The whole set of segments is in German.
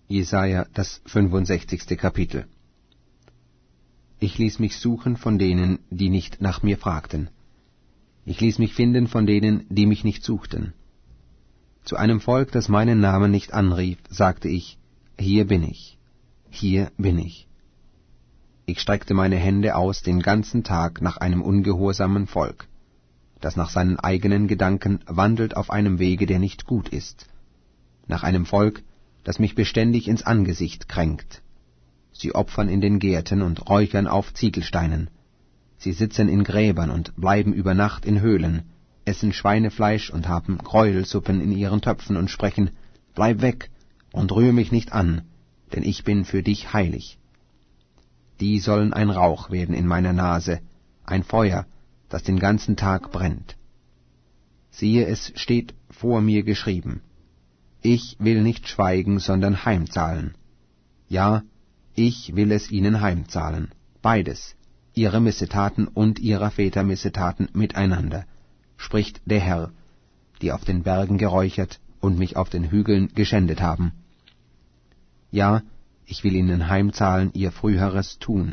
Jesaja, das 65. Kapitel. Ich ließ mich suchen von denen, die nicht nach mir fragten. Ich ließ mich finden von denen, die mich nicht suchten. Zu einem Volk, das meinen Namen nicht anrief, sagte ich, hier bin ich, hier bin ich. Ich streckte meine Hände aus den ganzen Tag nach einem ungehorsamen Volk, das nach seinen eigenen Gedanken wandelt auf einem Wege, der nicht gut ist, nach einem Volk, das mich beständig ins Angesicht kränkt. Sie opfern in den Gärten und räuchern auf Ziegelsteinen. Sie sitzen in Gräbern und bleiben über Nacht in Höhlen, essen Schweinefleisch und haben Gräuelsuppen in ihren Töpfen und sprechen, »Bleib weg und rühr mich nicht an, denn ich bin für dich heilig.« Die sollen ein Rauch werden in meiner Nase, ein Feuer, das den ganzen Tag brennt. Siehe, es steht vor mir geschrieben, ich will nicht schweigen, sondern heimzahlen. Ja, ich will es ihnen heimzahlen, beides, ihre Missetaten und ihrer Väter Missetaten miteinander, spricht der Herr, die auf den Bergen geräuchert und mich auf den Hügeln geschändet haben. Ja, ich will ihnen heimzahlen ihr früheres Tun.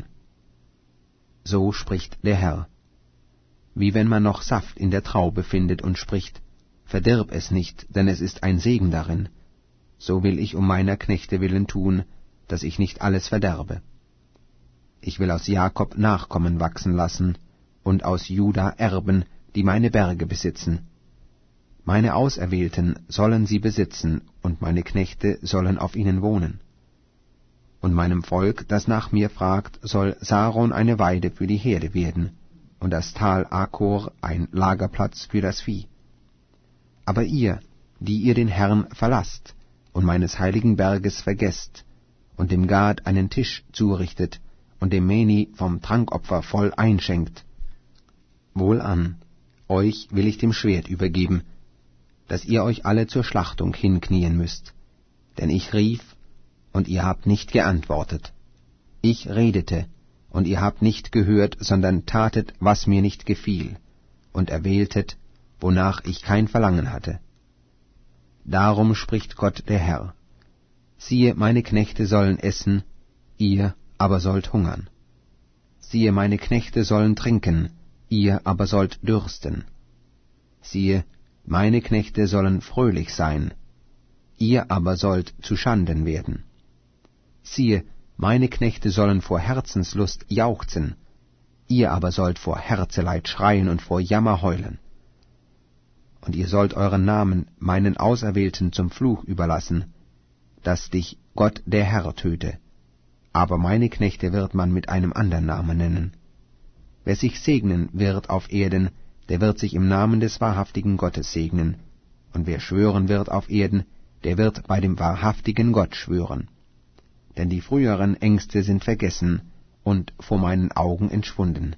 So spricht der Herr. Wie wenn man noch Saft in der Traube findet und spricht, verdirb es nicht, denn es ist ein Segen darin, so will ich um meiner Knechte willen tun, dass ich nicht alles verderbe. Ich will aus Jakob Nachkommen wachsen lassen und aus Juda Erben, die meine Berge besitzen. Meine Auserwählten sollen sie besitzen, und meine Knechte sollen auf ihnen wohnen. Und meinem Volk, das nach mir fragt, soll Saron eine Weide für die Herde werden, und das Tal Akor ein Lagerplatz für das Vieh. Aber ihr, die ihr den Herrn verlasst und meines heiligen Berges vergesst, und dem Gad einen Tisch zurichtet und dem Meni vom Trankopfer voll einschenkt, wohlan, euch will ich dem Schwert übergeben, dass ihr euch alle zur Schlachtung hinknien müsst. Denn ich rief, und ihr habt nicht geantwortet. Ich redete, und ihr habt nicht gehört, sondern tatet, was mir nicht gefiel, und erwähltet, wonach ich kein Verlangen hatte. Darum spricht Gott der Herr. Siehe, meine Knechte sollen essen, ihr aber sollt hungern. Siehe, meine Knechte sollen trinken, ihr aber sollt dürsten. Siehe, meine Knechte sollen fröhlich sein, ihr aber sollt zu Schanden werden. Siehe, meine Knechte sollen vor Herzenslust jauchzen, ihr aber sollt vor Herzeleid schreien und vor Jammer heulen. Und ihr sollt euren Namen meinen Auserwählten zum Fluch überlassen, dass dich Gott der Herr töte. Aber meine Knechte wird man mit einem andern Namen nennen. Wer sich segnen wird auf Erden, der wird sich im Namen des wahrhaftigen Gottes segnen, und wer schwören wird auf Erden, der wird bei dem wahrhaftigen Gott schwören. Denn die früheren Ängste sind vergessen und vor meinen Augen entschwunden.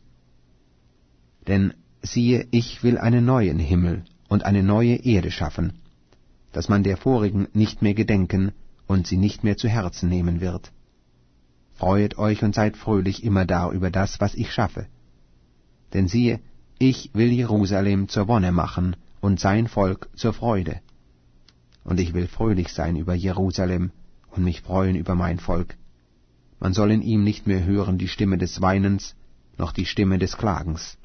Denn siehe, ich will einen neuen Himmel und eine neue Erde schaffen, dass man der vorigen nicht mehr gedenken und sie nicht mehr zu Herzen nehmen wird. Freuet euch und seid fröhlich immerdar über das, was ich schaffe. Denn siehe, ich will Jerusalem zur Wonne machen und sein Volk zur Freude. Und ich will fröhlich sein über Jerusalem und mich freuen über mein Volk. Man soll in ihm nicht mehr hören die Stimme des Weinens, noch die Stimme des Klagens.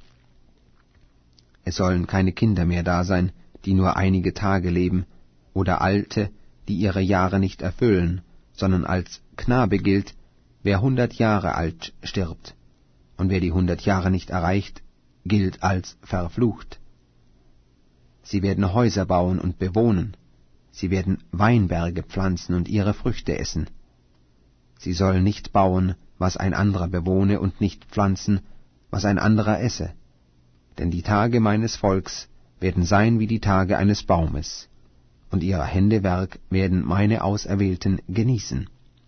Es sollen keine Kinder mehr da sein, die nur einige Tage leben, oder Alte, die ihre Jahre nicht erfüllen, sondern als Knabe gilt, wer 100 Jahre alt stirbt, und wer die 100 Jahre nicht erreicht, gilt als verflucht. Sie werden Häuser bauen und bewohnen, sie werden Weinberge pflanzen und ihre Früchte essen. Sie sollen nicht bauen, was ein anderer bewohne, und nicht pflanzen, was ein anderer esse. Denn die Tage meines Volks werden sein wie die Tage eines Baumes, und ihrer Hände Werk werden meine Auserwählten genießen.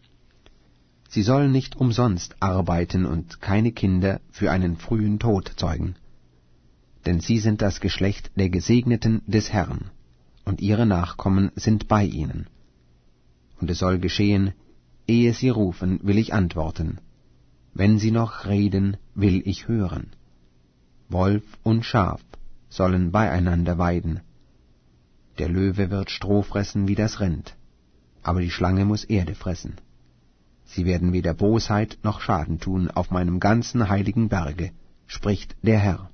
Sie sollen nicht umsonst arbeiten und keine Kinder für einen frühen Tod zeugen. Denn sie sind das Geschlecht der Gesegneten des Herrn, und ihre Nachkommen sind bei ihnen. Und es soll geschehen, ehe sie rufen, will ich antworten. Wenn sie noch reden, will ich hören. Wolf und Schaf sollen beieinander weiden. Der Löwe wird Stroh fressen wie das Rind. aber die Schlange muß Erde fressen. Sie werden weder Bosheit noch Schaden tun auf meinem ganzen heiligen Berge, spricht der Herr.